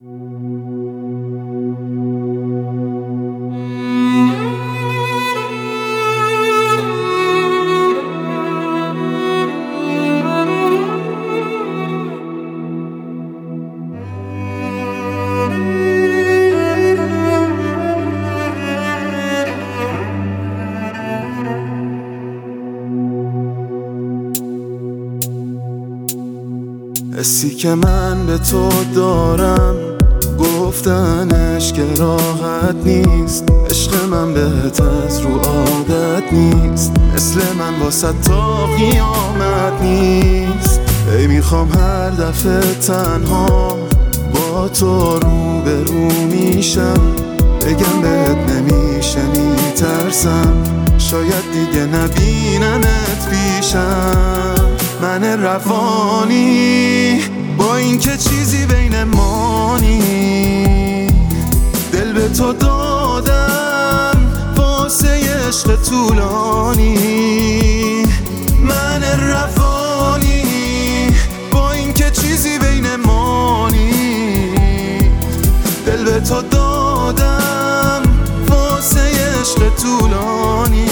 حسی که من به تو دارم گفتنش که راحت نیست. عشق من بهت از رو عادت نیست، مثل من واسه تا قیامت نیست. ای میخوام هر دفعه تنها با تو روبرو میشم، بگم بهت نمیشه میترسم شاید دیگه نبینمت پیشم. من روانی با اینکه چیزی بین ما نیست، دل به تو دادم واسه عشق طولانی. من روانی با اینکه چیزی بین ما نیست، دل به تو دادم واسه عشق طولانی.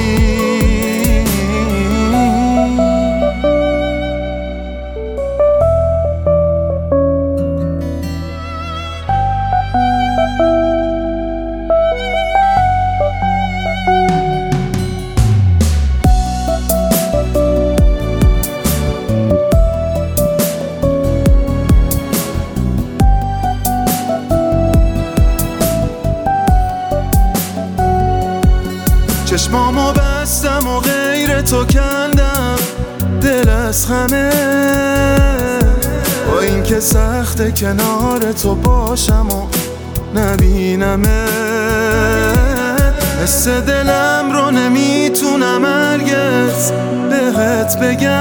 چشمامو بستم و غیر تو کندم دل از همه، با اینکه سخته کنار تو باشم و نبینمت. حس دلم رو نمیتونم هرگز بهت بگم،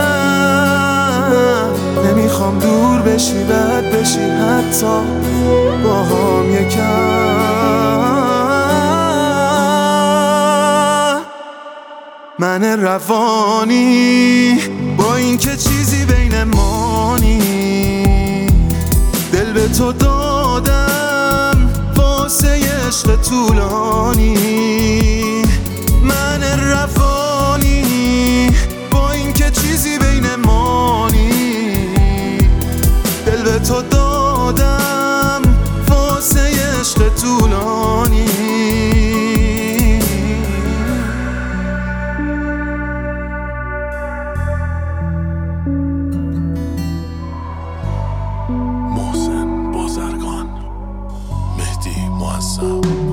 نمیخوام دور بشی بد بشی حتی با هم یکم. من روانی با اینکه چیزی بین ما نیست، دل به تو دادم واسه عشق طولانی. من روانی با اینکه چیزی بین ما نیست، دل به تو دادم واسه عشق طولانی. محسن بازرگان، مهدی معظم.